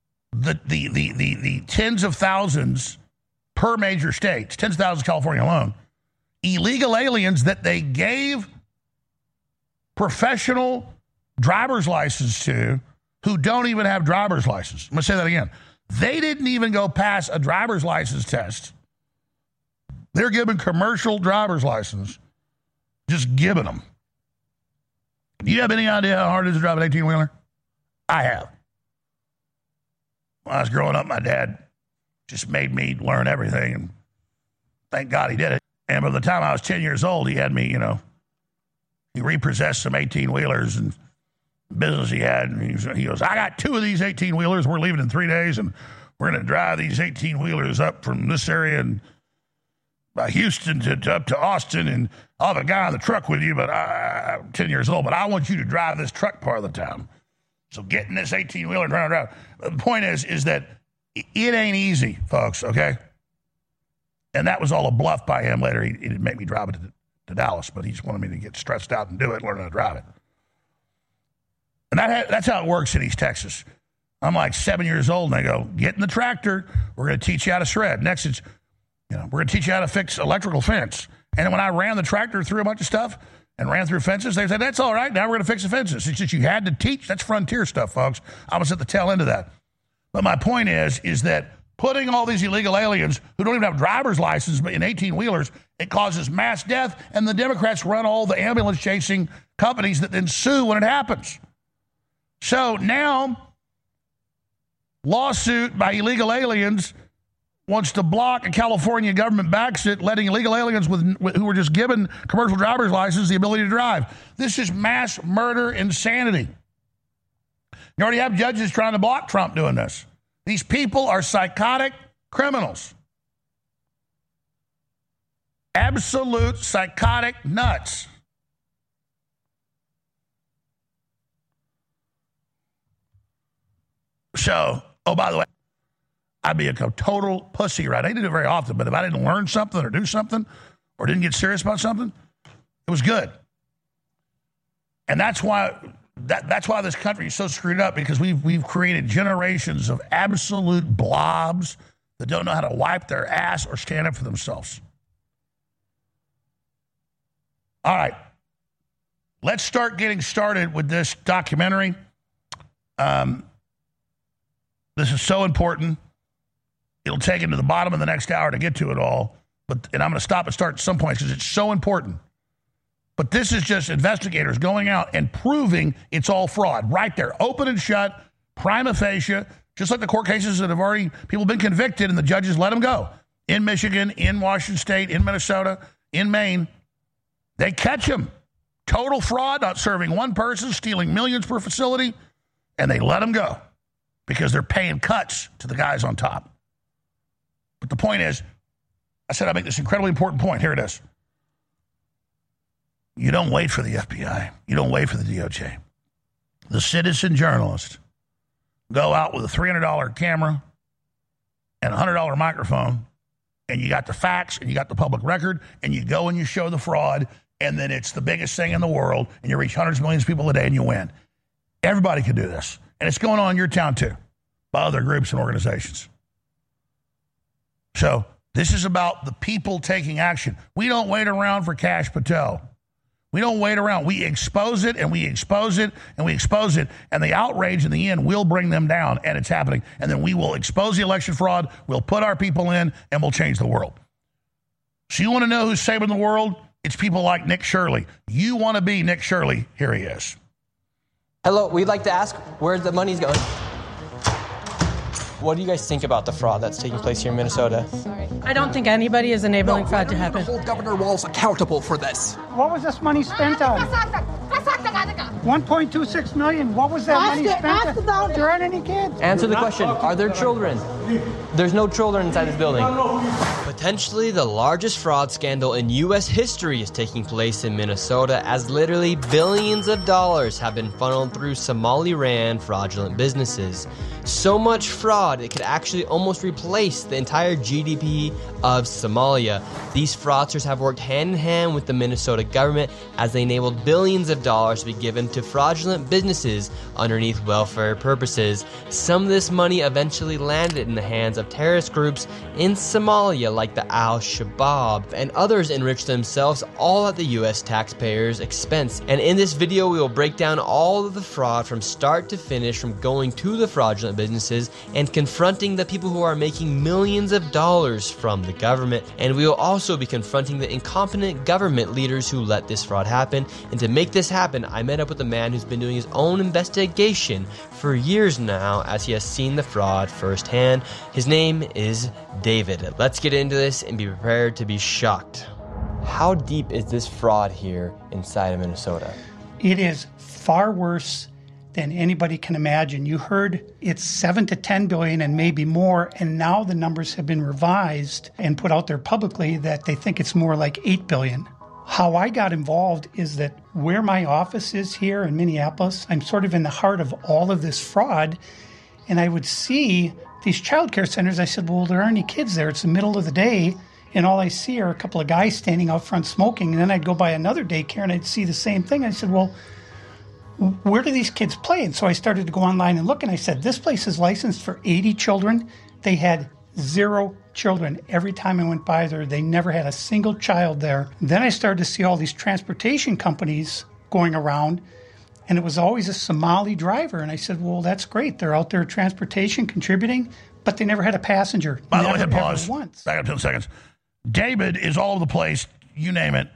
the tens of thousands per major state, tens of thousands California alone, illegal aliens that they gave professional driver's license to who don't even have driver's license. I'm going to say that again. They didn't even go pass a driver's license test. They're given commercial driver's license, just giving them. Do you have any idea how hard it is to drive an 18-wheeler? I have. When I was growing up, my dad just made me learn everything, and thank God he did it. And by the time I was 10 years old, he had me, he repossessed some 18-wheelers and business he had. And he goes, I got 2 of these 18-wheelers. We're leaving in 3 days, and we're going to drive these 18-wheelers up from this area and by Houston up to Austin, and I'll have a guy on the truck with you, but I'm 10 years old, but I want you to drive this truck part of the time. So get in this 18-wheeler and run around. The point is that it ain't easy, folks, okay? And that was all a bluff by him. Later, he didn't make me drive it to Dallas, but he just wanted me to get stressed out and do it and learn how to drive it. And that's how it works in East Texas. I'm like 7 years old, and they go, get in the tractor. We're going to teach you how to shred. Next, it's, we're going to teach you how to fix electrical fence. And then when I ran the tractor through a bunch of stuff and ran through fences, they said, that's all right. Now we're going to fix the fences. It's just you had to teach. That's frontier stuff, folks. I was at the tail end of that. But my point is that putting all these illegal aliens who don't even have driver's license but in 18-wheelers, it causes mass death, and the Democrats run all the ambulance-chasing companies that then sue when it happens. So now, lawsuit by illegal aliens wants to block a California government backs it, letting illegal aliens who were just given commercial driver's license the ability to drive. This is mass murder insanity. You already have judges trying to block Trump doing this. These people are psychotic criminals. Absolute psychotic nuts. So, oh, by the way, I'd be a total pussy, right? I didn't do it very often, but if I didn't learn something or do something or didn't get serious about something, it was good. And that's why this country is so screwed up, because we've created generations of absolute blobs that don't know how to wipe their ass or stand up for themselves. All right. Let's start getting started with this documentary. This is so important. It'll take it to the bottom of the next hour to get to it all. And I'm going to stop and start at some points because it's so important. But this is just investigators going out and proving it's all fraud. Right there. Open and shut. Prima facie. Just like the court cases that have already, people have been convicted and the judges let them go. In Michigan, in Washington State, in Minnesota, in Maine. They catch them. Total fraud, not serving one person, stealing millions per facility. And they let them go because they're paying cuts to the guys on top. But the point is, I said I make this incredibly important point. Here it is. You don't wait for the FBI. You don't wait for the DOJ. The citizen journalist go out with a $300 camera and a $100 microphone, and you got the facts and you got the public record, and you go and you show the fraud, and then it's the biggest thing in the world, and you reach hundreds of millions of people a day and you win. Everybody can do this. And it's going on in your town too, by other groups and organizations. So this is about the people taking action. We don't wait around for Kash Patel. We don't wait around. We expose it, and we expose it, and we expose it, and the outrage in the end will bring them down, and it's happening. And then we will expose the election fraud, we'll put our people in, and we'll change the world. So you want to know who's saving the world? It's people like Nick Shirley. You want to be Nick Shirley? Here he is. Hello, we'd like to ask where the money's going. What do you guys think about the fraud that's taking place here in Minnesota? I don't think anybody is enabling fraud to happen. Hold Governor Walz accountable for this. What was this money spent on? 1.26 million. What was that money spent on? There aren't any kids. Answer the question. Are there children? There's no children inside this building. Potentially the largest fraud scandal in U.S. history is taking place in Minnesota, as literally billions of dollars have been funneled through Somali-ran fraudulent businesses. So much fraud, it could actually almost replace the entire GDP of Somalia. These fraudsters have worked hand in hand with the Minnesota government as they enabled billions of dollars to be given to fraudulent businesses underneath welfare purposes. Some of this money eventually landed in the hands of terrorist groups in Somalia like the Al-Shabaab, and others enriched themselves all at the U.S. taxpayers' expense. And in this video we will break down all of the fraud from start to finish, from going to the fraudulent businesses and confronting the people who are making millions of dollars from the government. And we will also be confronting the incompetent government leaders who let this fraud happen. And to make this happen, I met up with a man who's been doing his own investigation for years now, as he has seen the fraud firsthand. His name is David. Let's get into this and be prepared to be shocked. How deep is this fraud here inside of Minnesota? It is far worse than anybody can imagine. You heard it's 7 to 10 billion and maybe more, and now the numbers have been revised and put out there publicly that they think it's more like 8 billion. How I got involved is that where my office is here in Minneapolis, I'm sort of in the heart of all of this fraud, and I would see these child care centers. I said, well, there aren't any kids there. It's the middle of the day, and all I see are a couple of guys standing out front smoking. And then I'd go by another daycare, and I'd see the same thing. I said, well, where do these kids play? And so I started to go online and look, and I said, this place is licensed for 80 children. They had 0 children. Every time I went by there, they never had a single child there. Then I started to see all these transportation companies going around, and it was always a Somali driver. And I said, well, that's great. They're out there transportation, contributing, but they never had a passenger. By the way, hit pause. Once. Back up 10 seconds. David is all over the place. You name it.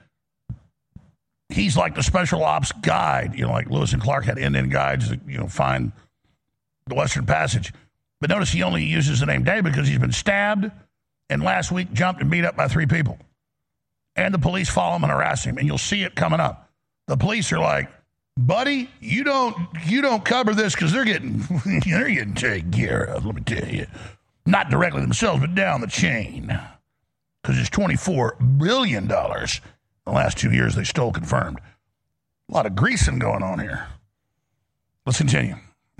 He's like the special ops guide, like Lewis and Clark had Indian guides that, find the Western Passage. But notice he only uses the name David because he's been stabbed and last week jumped and beat up by 3 people. And the police follow him and harass him, and you'll see it coming up. The police are like, buddy, you don't cover this because they're getting taken care of, let me tell you. Not directly themselves, but down the chain. Because it's $24 billion. The last 2 years they stole confirmed. A lot of greasing going on here. Let's continue.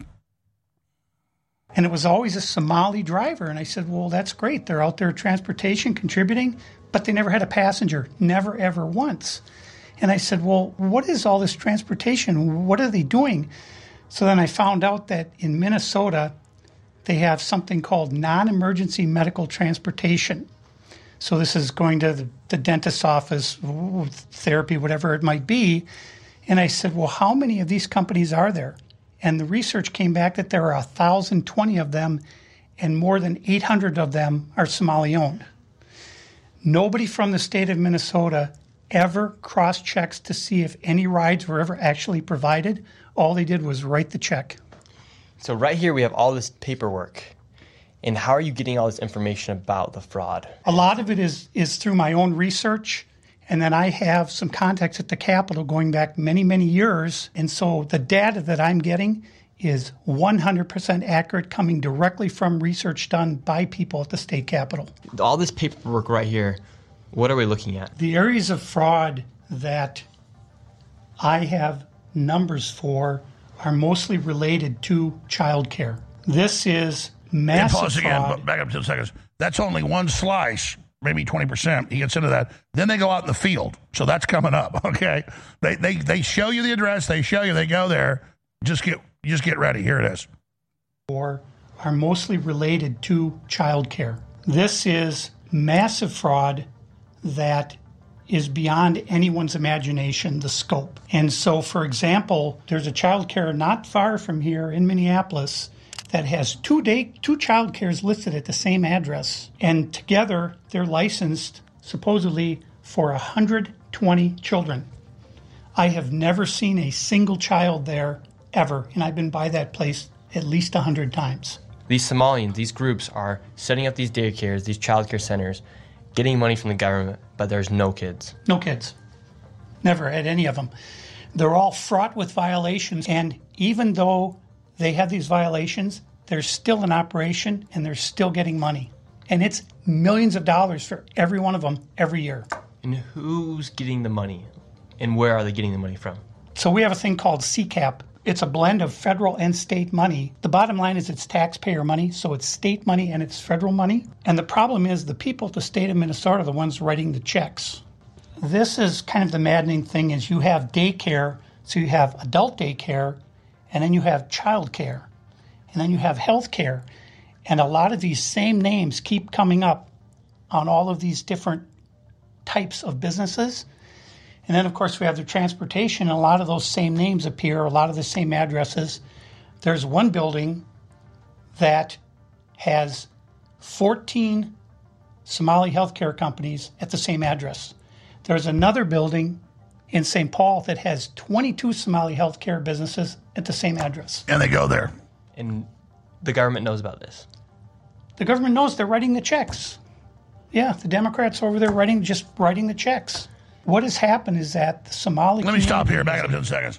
And it was always a Somali driver. And I said, well, that's great. They're out there transportation, contributing, but they never had a passenger. Never, ever once. And I said, well, what is all this transportation? What are they doing? So then I found out that in Minnesota, they have something called non-emergency medical transportation. So this is going to the dentist's office, therapy, whatever it might be. And I said, well, how many of these companies are there? And the research came back that there are 1,020 of them, and more than 800 of them are Somali-owned. Nobody from the state of Minnesota ever cross-checks to see if any rides were ever actually provided. All they did was write the check. So right here we have all this paperwork. And how are you getting all this information about the fraud? A lot of it is through my own research. And then I have some contacts at the Capitol going back many, many years. And so the data that I'm getting is 100% accurate, coming directly from research done by people at the state Capitol. All this paperwork right here, what are we looking at? The areas of fraud that I have numbers for are mostly related to child care. This is massive pause again, fraud. but back up 10 seconds. That's only one slice, maybe 20%. He gets into that. Then they go out in the field. So that's coming up, okay? They show you the address. They show you. They go there. Just get ready. Here it is. Or are mostly related to child care. This is massive fraud that is beyond anyone's imagination, the scope. And so, for example, there's a child care not far from here in Minneapolis that has two child cares listed at the same address. And together, they're licensed supposedly for 120 children. I have never seen a single child there ever, and I've been by that place at least 100 times. These Somalians, these groups are setting up these daycares, these child care centers, getting money from the government, but there's no kids. No kids. Never at any of them. They're all fraught with violations, and even though they have these violations, they're still in operation and they're still getting money. And it's millions of dollars for every one of them every year. And who's getting the money? And where are they getting the money from? So we have a thing called CCAP. It's a blend of federal and state money. The bottom line is it's taxpayer money, so it's state money and it's federal money. And the problem is the people of the state of Minnesota are the ones writing the checks. This is kind of the maddening thing is you have daycare, so you have adult daycare, and then you have child care, and then you have health care. And a lot of these same names keep coming up on all of these different types of businesses. And then, of course, we have the transportation, and a lot of those same names appear, a lot of the same addresses. There's one building that has 14 Somali healthcare companies at the same address. There's another building in St. Paul that has 22 Somali healthcare businesses at the same address. And they go there. And the government knows about this. The government knows they're writing the checks. Yeah, the Democrats over there just writing the checks. What has happened is that the Somali... Let me stop here. Back up 10 seconds.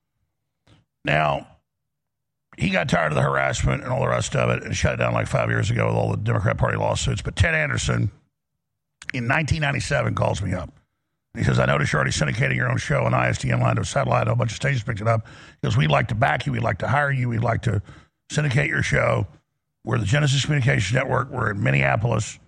Now, he got tired of the harassment and all the rest of it and shut it down like 5 years ago with all the Democrat Party lawsuits. But Ted Anderson, in 1997, calls me up. He says, I noticed you're already syndicating your own show on ISDN line to satellite. A bunch of stations picked it up. He goes, we'd like to back you. We'd like to hire you. We'd like to syndicate your show. We're the Genesis Communications Network. We're in Minneapolis.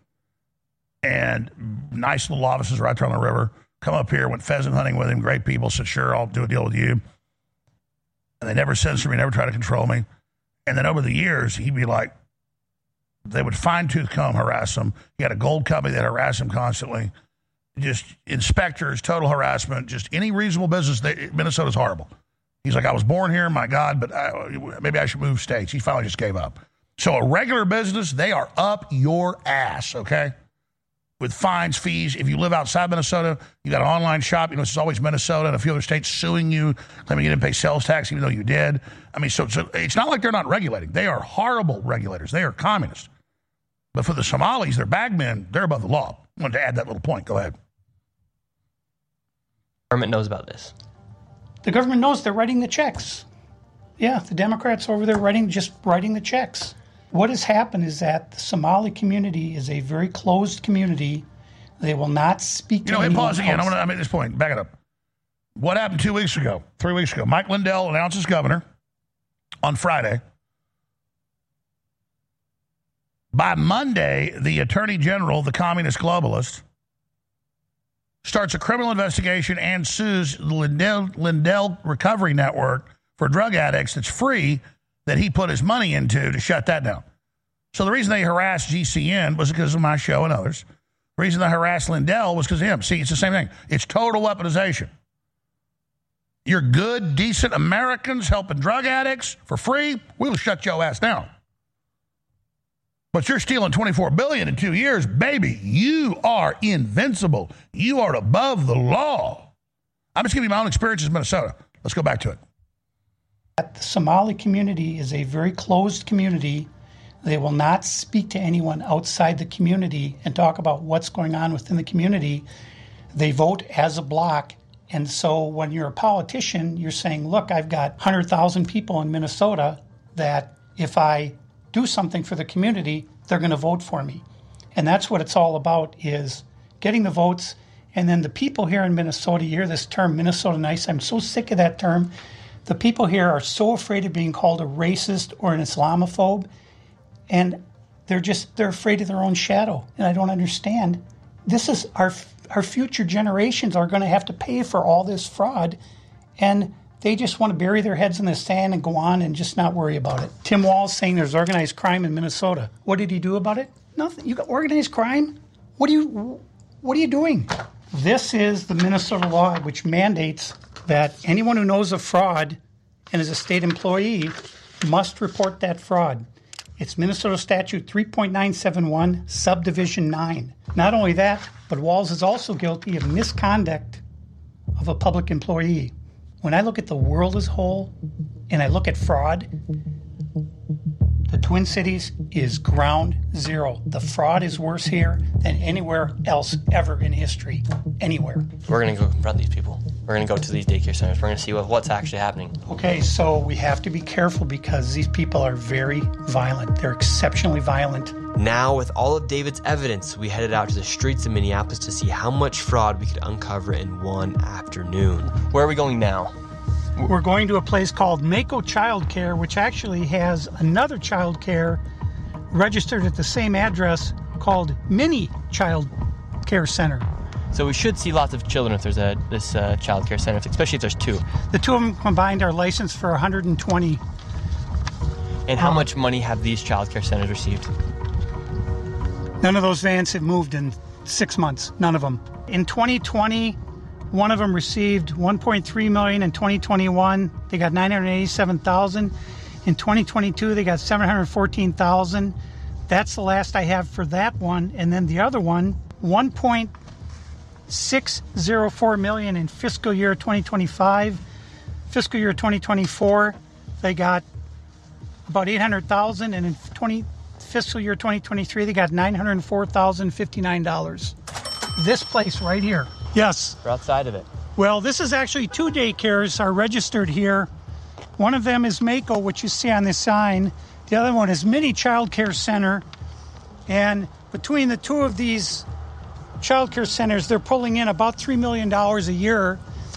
And nice little offices right there on the river. Come up here, went pheasant hunting with him. Great people. Said, sure, I'll do a deal with you. And they never censored me, never tried to control me. And then over the years, he'd be like, they would fine-tooth comb harass him. He had a gold company that harassed him constantly. Just inspectors, total harassment, just any reasonable business. Minnesota's horrible. He's like, I was born here, my God, but maybe I should move states. He finally just gave up. So a regular business, they are up your ass, okay? With fines, fees. If you live outside Minnesota, you got an online shop. You know, it's always Minnesota and a few other states suing you, claiming you didn't pay sales tax even though you did. I mean, so it's not like they're not regulating. They are horrible regulators. They are communists. But for the Somalis, they're bagmen. They're above the law. I wanted to add that little point. Go ahead. The government knows about this. The government knows they're writing the checks. Yeah, the Democrats over there just writing the checks. What has happened is that the Somali community is a very closed community. They will not speak to anyone pause again. else. I'm going to make this point. Back it up. What happened 3 weeks ago? Mike Lindell announced as governor on Friday. By Monday, the Attorney General, the communist globalist, starts a criminal investigation and sues the Lindell Recovery Network for drug addicts that's free that he put his money into to shut that down. So the reason they harassed GCN was because of my show and others. The reason they harassed Lindell was because of him. See, it's the same thing. It's total weaponization. You're good, decent Americans helping drug addicts for free, we'll shut your ass down. But you're stealing $24 billion in 2 years, baby. You are invincible. You are above the law. I'm just giving you my own experiences in Minnesota. Let's go back to it. The Somali community is a very closed community. They will not speak to anyone outside the community and talk about what's going on within the community. They vote as a block. And so when you're a politician, you're saying, look, I've got 100,000 people in Minnesota that if I do something for the community, they're going to vote for me. And that's what it's all about, is getting the votes. And then the people here in Minnesota, you hear this term, Minnesota nice. I'm so sick of that term. The people here are so afraid of being called a racist or an Islamophobe, and they're afraid of their own shadow. And I don't understand. This is our future generations are going to have to pay for all this fraud, and they just want to bury their heads in the sand and go on and just not worry about it. Tim Walz saying there's organized crime in Minnesota. What did he do about it? Nothing. You got organized crime? What are you doing? This is the Minnesota law which mandates that anyone who knows of fraud and is a state employee must report that fraud. It's Minnesota Statute 3.971, Subdivision 9. Not only that, but Walz is also guilty of misconduct of a public employee. When I look at the world as a whole and I look at fraud, the Twin Cities is ground zero. The fraud is worse here than anywhere else ever in history. Anywhere. We're going to go confront these people. We're going to go to these daycare centers. We're going to see what's actually happening. Okay, so we have to be careful because these people are very violent. They're exceptionally violent. Now, with all of David's evidence, we headed out to the streets of Minneapolis to see how much fraud we could uncover in one afternoon. Where are we going now? We're going to a place called Mako Child Care, which actually has another child care registered at the same address called Mini Child Care Center. So we should see lots of children if there's this child care center, especially if there's two. The two of them combined are licensed for $120. And how much money have these child care centers received? None of those vans have moved in 6 months. None of them. In 2020, one of them received $1.3 million. In 2021, they got $987,000. In 2022, they got $714,000. That's the last I have for that one. And then the other one, $1.604 million in fiscal year 2025. Fiscal year 2024, they got about $800,000, and in fiscal year 2023, they got $904,059. This place right here. Yes. We're outside of it. Well, this is actually two daycares are registered here. One of them is Mako, which you see on this sign. The other one is Mini Child Care Center. And between the two of these child care centers, they're pulling in about $3 million a year.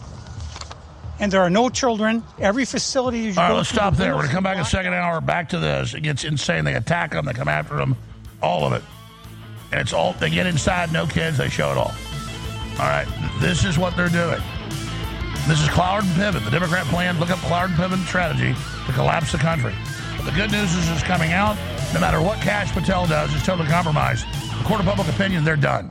And there are no children. Every facility is... All right, let's stop there. We're going to come back in the second hour. Back to this. It gets insane. They attack them. They come after them. All of it. And it's all... They get inside. No kids. They show it all. All right. This is what they're doing. This is Cloward and Piven. The Democrat plan. Look up Cloward and Piven strategy to collapse the country. But the good news is it's coming out. No matter what Kash Patel does, it's totally compromised. The court of public opinion, they're done.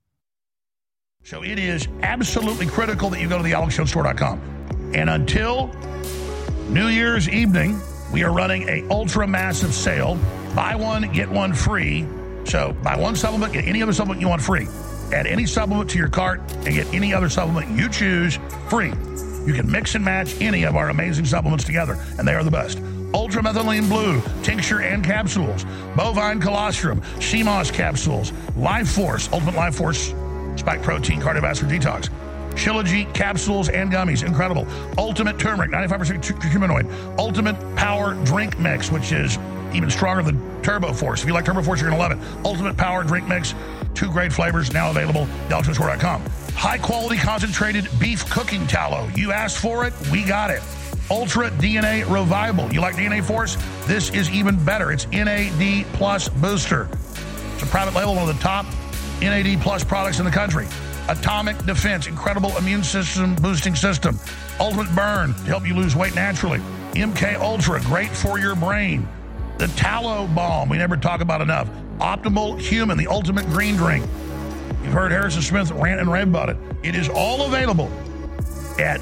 So it is absolutely critical that you go to the AlexJonesStore.com. And until New Year's evening, we are running a ultra-massive sale. Buy one, get one free. So buy one supplement, get any other supplement you want free. Add any supplement to your cart and get any other supplement you choose free. You can mix and match any of our amazing supplements together, and they are the best. Ultramethylene Blue, tincture and capsules. Bovine Colostrum, CMOS capsules. Life Force, Ultimate Life Force, spike protein, cardiovascular detox. Shilajit capsules and gummies, incredible. Ultimate Turmeric, 95% curcuminoid. Ultimate Power Drink Mix, which is even stronger than Turbo Force. If you like Turbo Force, you're going to love it. Ultimate Power Drink Mix, 2 great flavors, now available at AlexJonesStore.com. High-quality concentrated beef cooking tallow. You asked for it, we got it. Ultra DNA Revival. You like DNA Force? This is even better. It's NAD Plus Booster. It's a private label, one of the top NAD Plus products in the country. Atomic Defense, incredible immune system boosting system. Ultimate Burn, to help you lose weight naturally. MK Ultra, great for your brain. The Tallow Balm, we never talk about enough. Optimal Human, the ultimate green drink. You've heard Harrison Smith rant and rave about it. It is all available at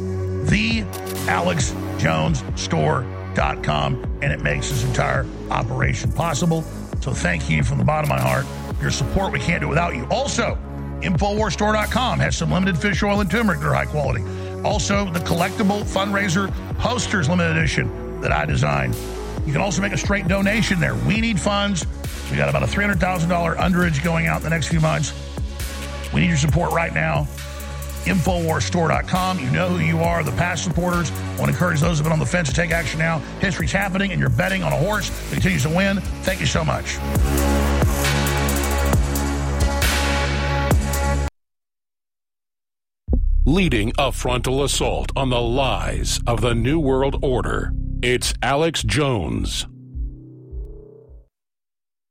thealexjonesstore.com, and it makes this entire operation possible. So thank you from the bottom of my heart. Your support, we can't do without you. Also, InfoWarsStore.com has some limited fish oil and turmeric that are high quality. Also, the collectible fundraiser posters limited edition that I designed. You can also make a straight donation there. We need funds. We got about a $300,000 underage going out in the next few months. We need your support right now. InfoWarsStore.com. You know who you are, the past supporters. I want to encourage those who have been on the fence to take action now. History's happening, and you're betting on a horse that continues to win. Thank you so much. leading a frontal assault on the lies of the New World Order. It's Alex Jones.